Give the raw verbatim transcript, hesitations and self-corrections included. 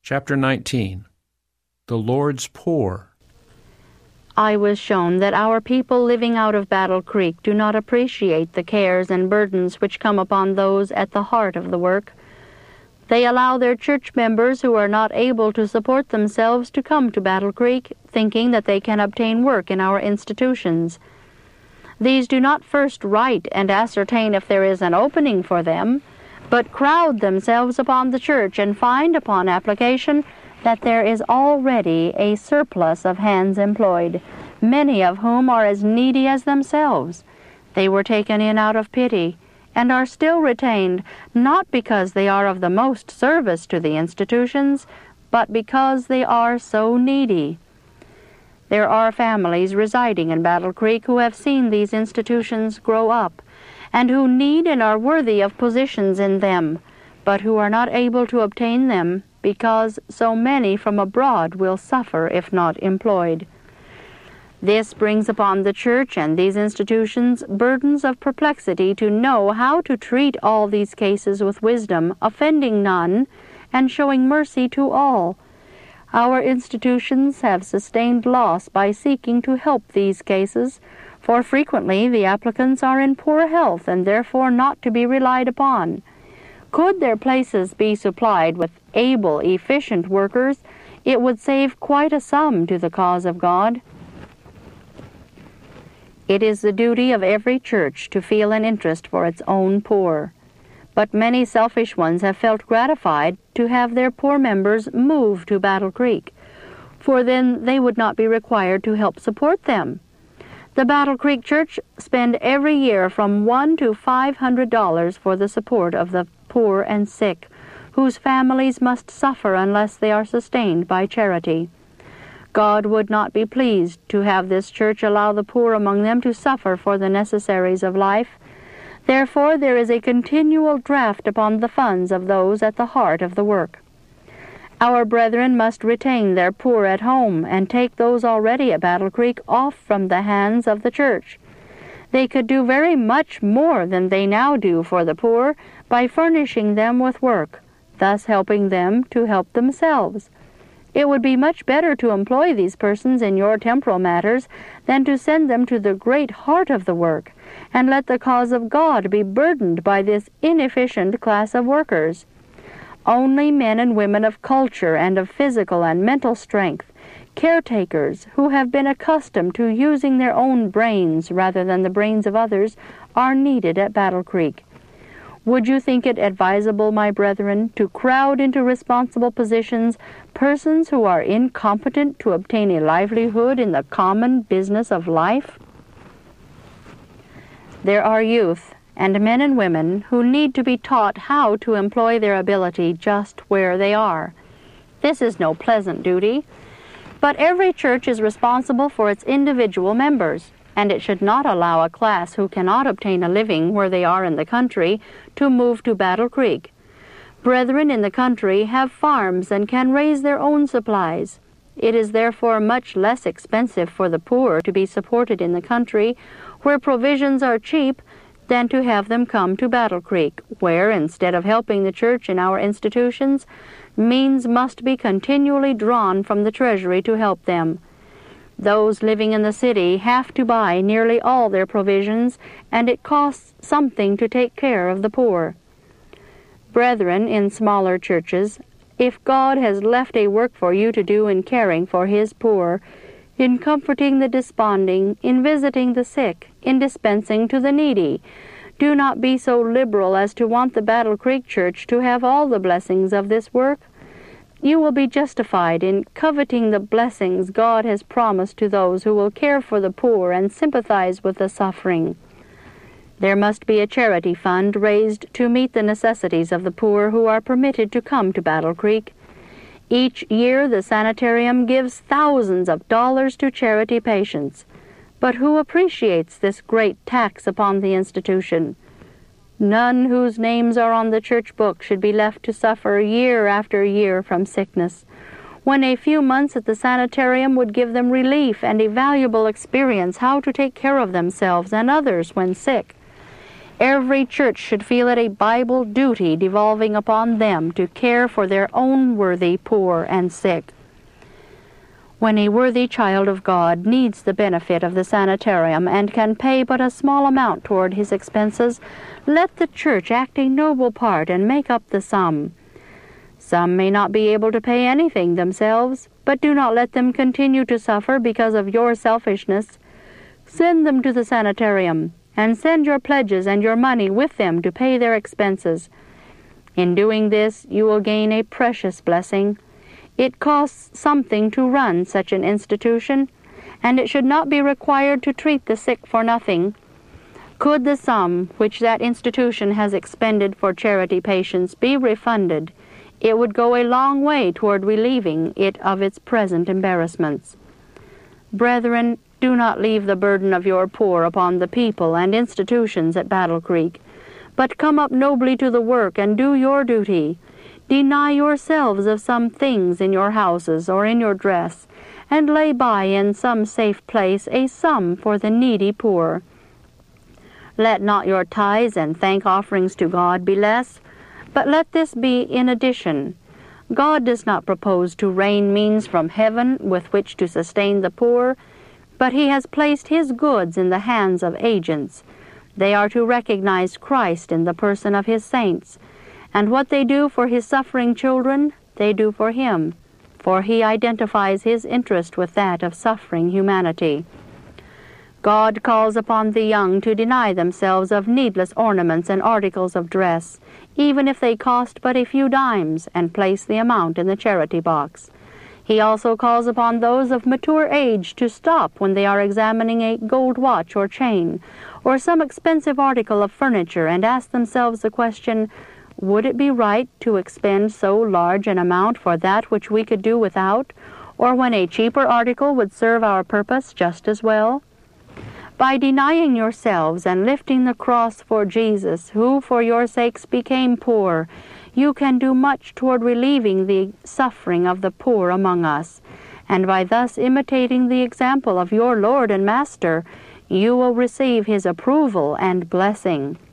Chapter nineteen. The Lord's Poor. I was shown that our people living out of Battle Creek do not appreciate the cares and burdens which come upon those at the heart of the work. They allow their church members who are not able to support themselves to come to Battle Creek, thinking that they can obtain work in our institutions. These do not first write and ascertain if there is an opening for them, but crowd themselves upon the church and find upon application that there is already a surplus of hands employed, many of whom are as needy as themselves. They were taken in out of pity, and are still retained, not because they are of the most service to the institutions, but because they are so needy. There are families residing in Battle Creek who have seen these institutions grow up, and who need and are worthy of positions in them, but who are not able to obtain them because so many from abroad will suffer if not employed. This brings upon the church and these institutions burdens of perplexity to know how to treat all these cases with wisdom, offending none, and showing mercy to all. Our institutions have sustained loss by seeking to help these cases, for frequently the applicants are in poor health and therefore not to be relied upon. Could their places be supplied with able, efficient workers, it would save quite a sum to the cause of God. It is the duty of every church to feel an interest for its own poor, but many selfish ones have felt gratified to have their poor members move to Battle Creek, for then they would not be required to help support them. The Battle Creek Church spend every year from one to five hundred dollars for the support of the poor and sick, whose families must suffer unless they are sustained by charity. God would not be pleased to have this church allow the poor among them to suffer for the necessaries of life. Therefore there is a continual draft upon the funds of those at the heart of the work. Our brethren must retain their poor at home and take those already at Battle Creek off from the hands of the church. They could do very much more than they now do for the poor by furnishing them with work, thus helping them to help themselves. It would be much better to employ these persons in your temporal matters than to send them to the great heart of the work, and let the cause of God be burdened by this inefficient class of workers. Only men and women of culture and of physical and mental strength, caretakers who have been accustomed to using their own brains rather than the brains of others, are needed at Battle Creek. Would you think it advisable, my brethren, to crowd into responsible positions persons who are incompetent to obtain a livelihood in the common business of life? There are youth and men and women who need to be taught how to employ their ability just where they are. This is no pleasant duty, but every church is responsible for its individual members, and it should not allow a class who cannot obtain a living where they are in the country to move to Battle Creek. Brethren in the country have farms and can raise their own supplies. It is therefore much less expensive for the poor to be supported in the country, where provisions are cheap, than to have them come to Battle Creek, where, instead of helping the church in our institutions, means must be continually drawn from the treasury to help them. Those living in the city have to buy nearly all their provisions, and it costs something to take care of the poor. Brethren in smaller churches, if God has left a work for you to do in caring for His poor, in comforting the desponding, in visiting the sick, in dispensing to the needy, do not be so liberal as to want the Battle Creek Church to have all the blessings of this work. You will be justified in coveting the blessings God has promised to those who will care for the poor and sympathize with the suffering. There must be a charity fund raised to meet the necessities of the poor who are permitted to come to Battle Creek. Each year the sanitarium gives thousands of dollars to charity patients. But who appreciates this great tax upon the institution? None whose names are on the church book should be left to suffer year after year from sickness, when a few months at the sanitarium would give them relief and a valuable experience how to take care of themselves and others when sick. Every church should feel it a Bible duty devolving upon them to care for their own worthy poor and sick. When a worthy child of God needs the benefit of the sanitarium and can pay but a small amount toward his expenses, let the church act a noble part and make up the sum. Some may not be able to pay anything themselves, but do not let them continue to suffer because of your selfishness. Send them to the sanitarium, and send your pledges and your money with them to pay their expenses. In doing this, you will gain a precious blessing. It costs something to run such an institution, and it should not be required to treat the sick for nothing. Could the sum which that institution has expended for charity patients be refunded, it would go a long way toward relieving it of its present embarrassments. Brethren, do not leave the burden of your poor upon the people and institutions at Battle Creek, but come up nobly to the work and do your duty. Deny yourselves of some things in your houses or in your dress, and lay by in some safe place a sum for the needy poor. Let not your tithes and thank offerings to God be less, but let this be in addition. God does not propose to rain means from heaven with which to sustain the poor, but he has placed his goods in the hands of agents. They are to recognize Christ in the person of his saints, and what they do for his suffering children, they do for him, for he identifies his interest with that of suffering humanity. God calls upon the young to deny themselves of needless ornaments and articles of dress, even if they cost but a few dimes, and place the amount in the charity box. He also calls upon those of mature age to stop when they are examining a gold watch or chain, or some expensive article of furniture, and ask themselves the question, would it be right to expend so large an amount for that which we could do without, or when a cheaper article would serve our purpose just as well? By denying yourselves and lifting the cross for Jesus, who for your sakes became poor, you can do much toward relieving the suffering of the poor among us, and by thus imitating the example of your Lord and Master, you will receive his approval and blessing.